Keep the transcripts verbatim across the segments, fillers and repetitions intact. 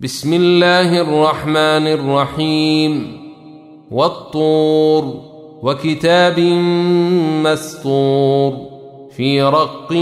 بسم الله الرحمن الرحيم والطور وكتاب مسطور في رق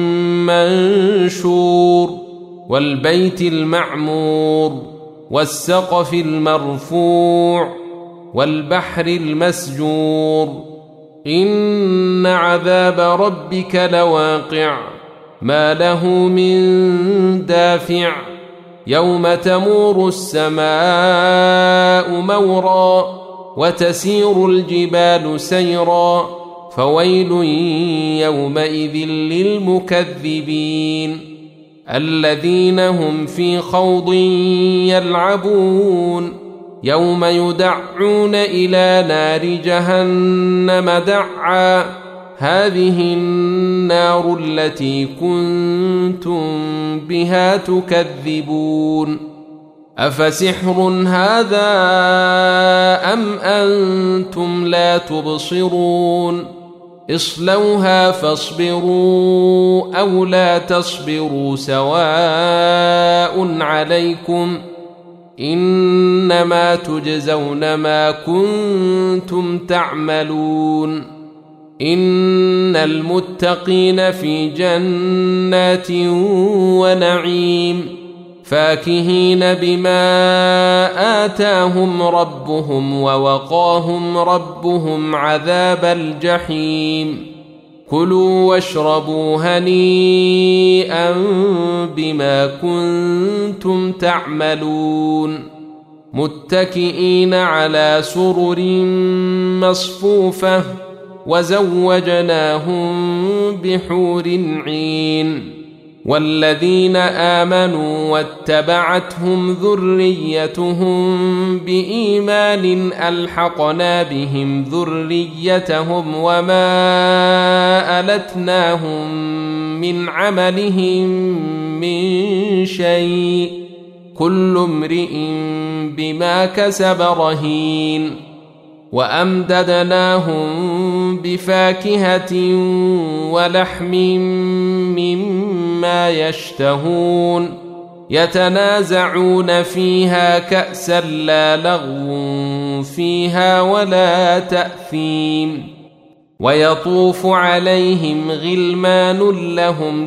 منشور والبيت المعمور والسقف المرفوع والبحر المسجور إن عذاب ربك لواقع ما له من دافع يوم تمور السماء مورا وتسير الجبال سيرا فويل يومئذ للمكذبين الذين هم في خوض يلعبون يوم يدعون إلى نار جهنم دعا هذه النار التي كنتم بها تكذبون أفسحر هذا أم أنتم لا تبصرون اصلوها فاصبروا أو لا تصبروا سواء عليكم إنما تجزون ما كنتم تعملون إن المتقين في جنات ونعيم فاكهين بما آتاهم ربهم ووقاهم ربهم عذاب الجحيم كلوا واشربوا هنيئا بما كنتم تعملون متكئين على سرر مصفوفة وزوجناهم بحور عين والذين آمنوا واتبعتهم ذريتهم بإيمان ألحقنا بهم ذريتهم وما ألتناهم من عملهم من شيء كل امرئ بما كسب رهين وأمددناهم بفاكهة ولحم مما يشتهون يتنازعون فيها كأسا لا لغو فيها ولا تأثيم ويطوف عليهم غلمان لهم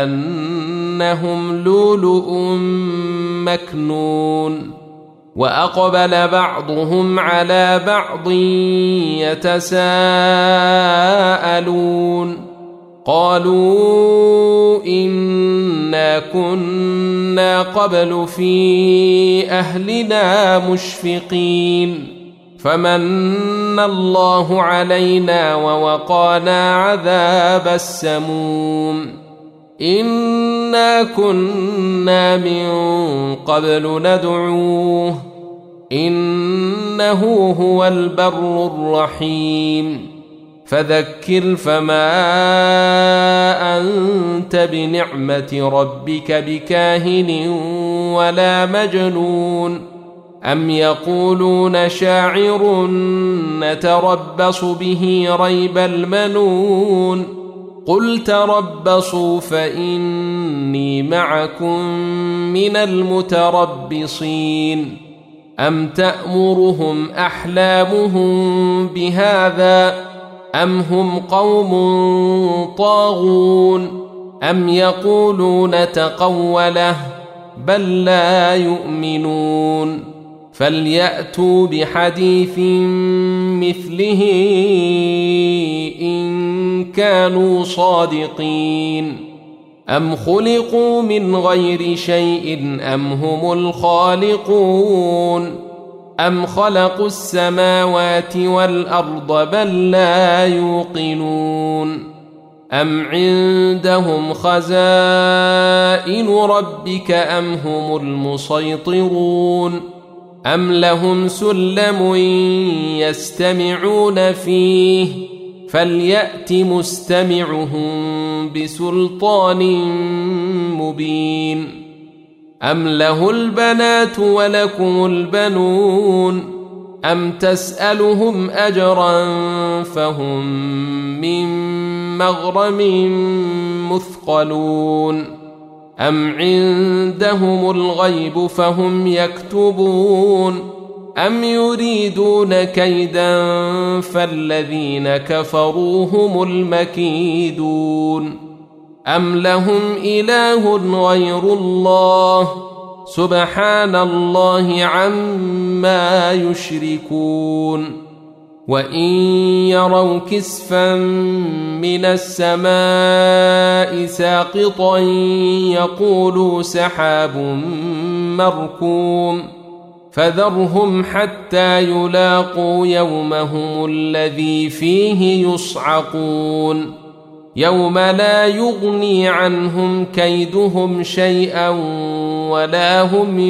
كأنهم لؤلؤ مكنون وأقبل بعضهم على بعض يتساءلون قالوا إنا كنا قبل في أهلنا مشفقين فمن الله علينا ووقانا عذاب السموم إنا كنا من قبل ندعوه إنه هو البر الرحيم فذكر فما أنت بنعمة ربك بكاهن ولا مجنون أم يقولون شاعر نتربص به ريب المنون قل تربصوا فإني معكم من المتربصين أم تأمرهم أحلامهم بهذا أم هم قوم طاغون أم يقولون تقوله بل لا يؤمنون فليأتوا بحديث مثله إن كانوا صادقين أم خلقوا من غير شيء أم هم الخالقون أم خلقوا السماوات والأرض بل لا يوقنون أم عندهم خزائن ربك أم هم المسيطرون أم لهم سلم يستمعون فيه فليأت مستمعهم بسلطان مبين أم له البنات ولكم البنون أم تسألهم أجرا فهم من مغرم مثقلون أم عندهم الغيب فهم يكتبون أم يريدون كيدا فالذين كفروا هم المكيدون أم لهم إله غير الله سبحان الله عما يشركون وإن يروا كسفا من السماء ساقطا يقولوا سحاب مركوم فذرهم حتى يلاقوا يومهم الذي فيه يصعقون يوم لا يغني عنهم كيدهم شيئا ولا هم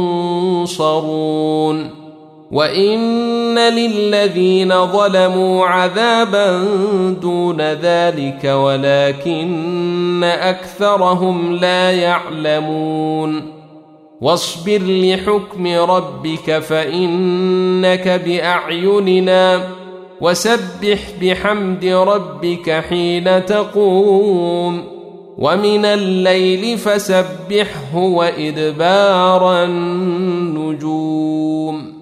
ينصرون وإن للذين ظلموا عذابا دون ذلك ولكن أكثرهم لا يعلمون واصبر لحكم ربك فإنك بأعيننا وسبح بحمد ربك حين تقوم ومن الليل فسبحه وإدبار النجوم